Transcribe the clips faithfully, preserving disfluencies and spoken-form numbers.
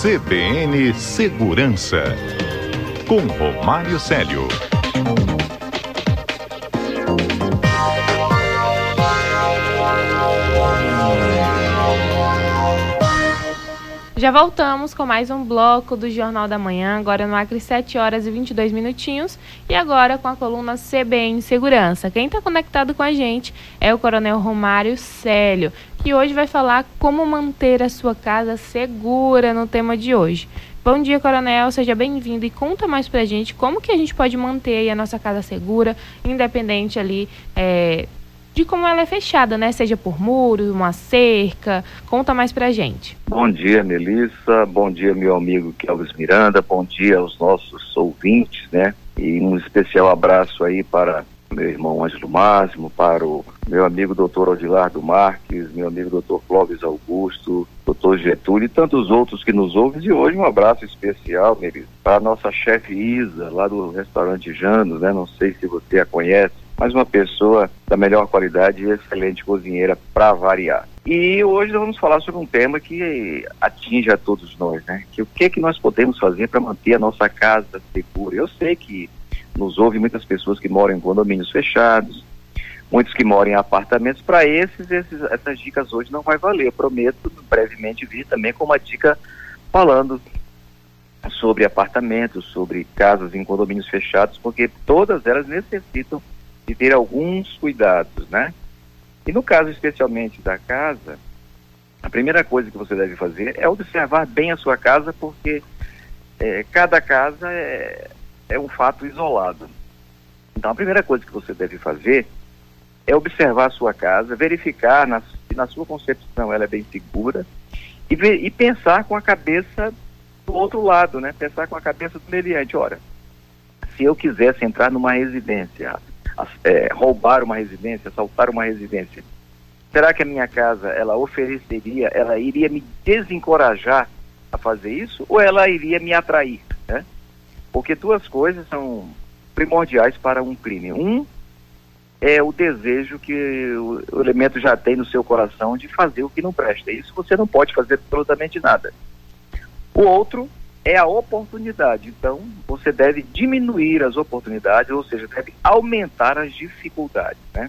C B N Segurança, com Romário Célio. Já voltamos com mais um bloco do Jornal da Manhã, agora no Acre, sete horas e vinte e dois minutinhos, e agora com a coluna C B N Segurança. Quem está conectado com a gente é o Coronel Romário Célio, que hoje vai falar como manter a sua casa segura no tema de hoje. Bom dia, Coronel, seja bem-vindo e conta mais pra gente como que a gente pode manter aí a nossa casa segura, independente ali é, de como ela é fechada, né? Seja por muro, uma cerca, conta mais pra gente. Bom dia, Melissa, bom dia, meu amigo Kelvis Miranda, bom dia aos nossos ouvintes, né? E um especial abraço aí para meu irmão Ângelo Máximo, para o meu amigo doutor Odilardo Marques, meu amigo doutor Clóvis Augusto, doutor Getúlio e tantos outros que nos ouvem. E hoje um abraço especial, Melissa, para a nossa chefe Isa, lá do restaurante Janos, né? Não sei se você a conhece, mas uma pessoa da melhor qualidade e excelente cozinheira para variar. E hoje nós vamos falar sobre um tema que atinge a todos nós, né? Que o que, que nós podemos fazer para manter a nossa casa segura? Eu sei que nos ouvem muitas pessoas que moram em condomínios fechados, muitos que moram em apartamentos. Para esses, esses, essas dicas hoje não vai valer. Eu prometo brevemente vir também com uma dica falando sobre apartamentos, sobre casas em condomínios fechados, porque todas elas necessitam de ter alguns cuidados, né? E no caso especialmente da casa, a primeira coisa que você deve fazer é observar bem a sua casa, porque é, cada casa é, é um fato isolado. Então a primeira coisa que você deve fazer é observar a sua casa, verificar na, se na sua concepção ela é bem segura e, ver, e pensar com a cabeça do outro lado, né? Pensar com a cabeça do meliante. Ora, se eu quisesse entrar numa residência, É, roubar uma residência, assaltar uma residência, será que a minha casa, ela ofereceria, ela iria me desencorajar a fazer isso, ou ela iria me atrair, né? Porque duas coisas são primordiais para um crime. Um é o desejo que o, o elemento já tem no seu coração de fazer o que não presta. Isso você não pode fazer absolutamente nada. O outro é a oportunidade. Então, você deve diminuir as oportunidades, ou seja, deve aumentar as dificuldades, né?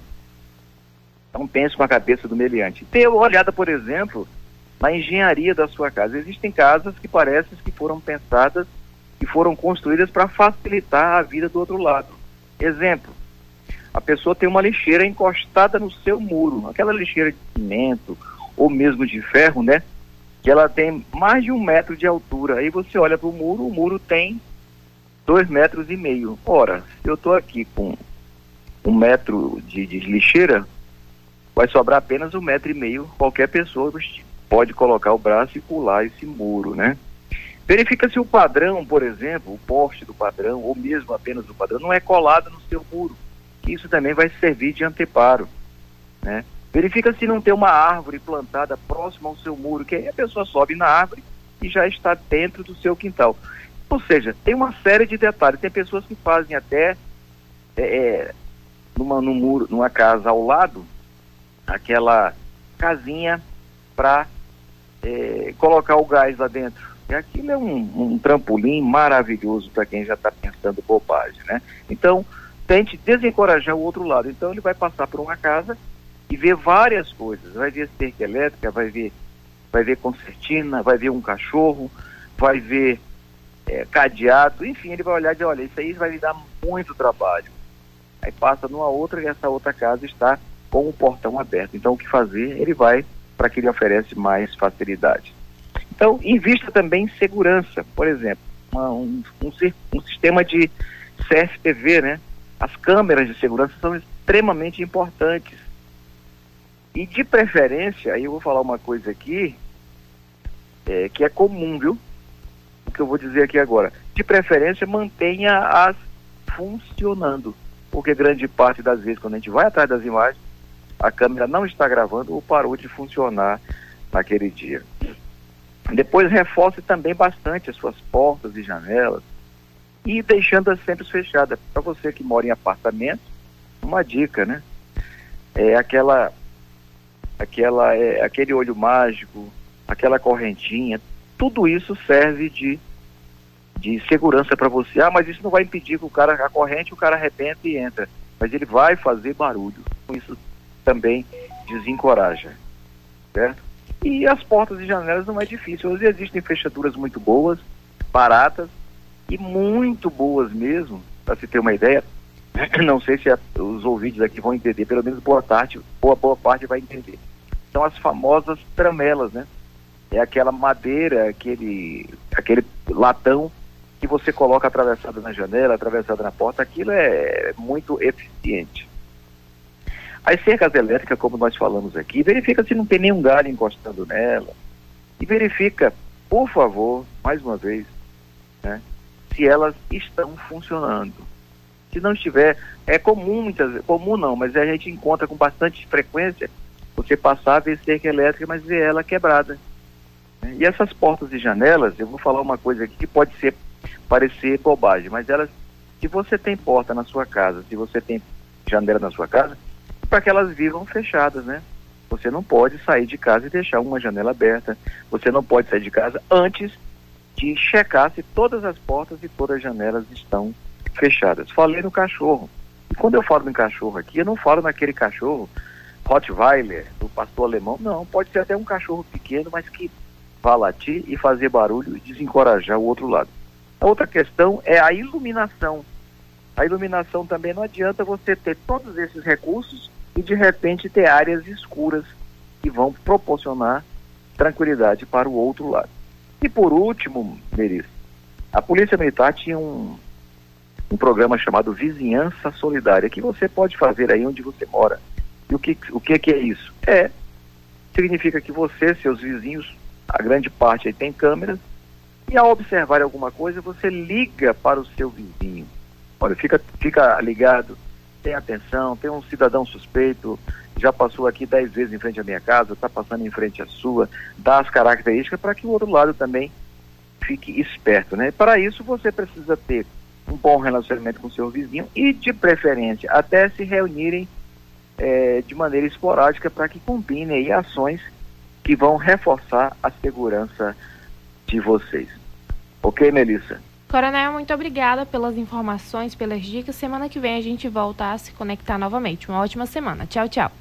Então, pense com a cabeça do meliante. Dê uma olhada, por exemplo, na engenharia da sua casa. Existem casas que parecem que foram pensadas, que foram construídas para facilitar a vida do outro lado. Exemplo, a pessoa tem uma lixeira encostada no seu muro, aquela lixeira de cimento ou mesmo de ferro, né? Que ela tem mais de um metro de altura. Aí você olha para o muro, o muro tem dois metros e meio. Ora, se eu estou aqui com um metro de, de lixeira, vai sobrar apenas um metro e meio. Qualquer pessoa pode colocar o braço e pular esse muro, né? Verifica se o padrão, por exemplo, o poste do padrão, ou mesmo apenas o padrão, não é colado no seu muro. Isso também vai servir de anteparo, né? Verifica se não tem uma árvore plantada próxima ao seu muro, que aí a pessoa sobe na árvore e já está dentro do seu quintal. Ou seja, tem uma série de detalhes. Tem pessoas que fazem até é, numa, num muro, numa casa ao lado, aquela casinha para é, colocar o gás lá dentro. E aquilo é um, um trampolim maravilhoso para quem já está pensando bobagem, né? Então, tente desencorajar o outro lado. Então, ele vai passar por uma casa e ver várias coisas, vai ver cerca elétrica, vai ver, vai ver concertina, vai ver um cachorro, vai ver é, cadeado, enfim, ele vai olhar e dizer, olha, isso aí vai me dar muito trabalho. Aí passa numa outra e essa outra casa está com o portão aberto. Então o que fazer? Ele vai para que ele oferece mais facilidade. Então, invista também em segurança, por exemplo, uma, um, um, um sistema de C F T V, né? As câmeras de segurança são extremamente importantes. E de preferência, aí eu vou falar uma coisa aqui, é, que é comum, viu? O que eu vou dizer aqui agora. De preferência, mantenha-as funcionando. Porque grande parte das vezes, quando a gente vai atrás das imagens, a câmera não está gravando ou parou de funcionar naquele dia. Depois, reforce também bastante as suas portas e janelas e deixando-as sempre fechadas. Para você que mora em apartamento, uma dica, né? É aquela... aquela, é, aquele olho mágico, aquela correntinha, tudo isso serve de, de segurança para você. Ah, mas isso não vai impedir que o cara, a corrente, o cara arrebenta e entra. Mas ele vai fazer barulho. Isso também desencoraja, certo? E as portas e janelas não é difícil. Hoje existem fechaduras muito boas, baratas e muito boas mesmo, para se ter uma ideia. Não sei se a, os ouvintes aqui vão entender, pelo menos boa parte, boa, boa parte vai entender. São as famosas tramelas, né? É aquela madeira, aquele, aquele latão que você coloca atravessado na janela, atravessado na porta. Aquilo é muito eficiente. As cercas elétricas, como nós falamos aqui, verifica se não tem nenhum galho encostando nela. E verifica, por favor, mais uma vez, né, se elas estão funcionando. Se não estiver, é comum, muitas, comum não, mas a gente encontra com bastante frequência você passar a ver cerca elétrica, mas ver ela quebrada. E essas portas e janelas, eu vou falar uma coisa aqui que pode ser, parecer bobagem, mas elas, se você tem porta na sua casa, se você tem janela na sua casa, para que elas vivam fechadas, né? Você não pode sair de casa e deixar uma janela aberta. Você não pode sair de casa antes de checar se todas as portas e todas as janelas estão fechadas. Falei no cachorro. E quando eu falo no cachorro aqui, eu não falo naquele cachorro Rottweiler, do pastor alemão. Não, pode ser até um cachorro pequeno, mas que vá latir e fazer barulho e desencorajar o outro lado. A outra questão é a iluminação. A iluminação também não adianta você ter todos esses recursos e de repente ter áreas escuras que vão proporcionar tranquilidade para o outro lado. E por último, Melissa, a Polícia Militar tinha um, um programa chamado Vizinhança Solidária, que você pode fazer aí onde você mora. E o que, o que, que é isso? É, significa que você, seus vizinhos, a grande parte aí tem câmeras, e ao observar alguma coisa, você liga para o seu vizinho. Olha, fica, fica ligado, tem atenção, tem um cidadão suspeito, já passou aqui dez vezes em frente à minha casa, está passando em frente à sua, dá as características para que o outro lado também fique esperto, né? Para isso você precisa ter um bom relacionamento com o seu vizinho e, de preferência, até se reunirem é, de maneira esporádica para que combinem aí ações que vão reforçar a segurança de vocês. Ok, Melissa? Coronel, muito obrigada pelas informações, pelas dicas. Semana que vem a gente volta a se conectar novamente. Uma ótima semana. Tchau, tchau.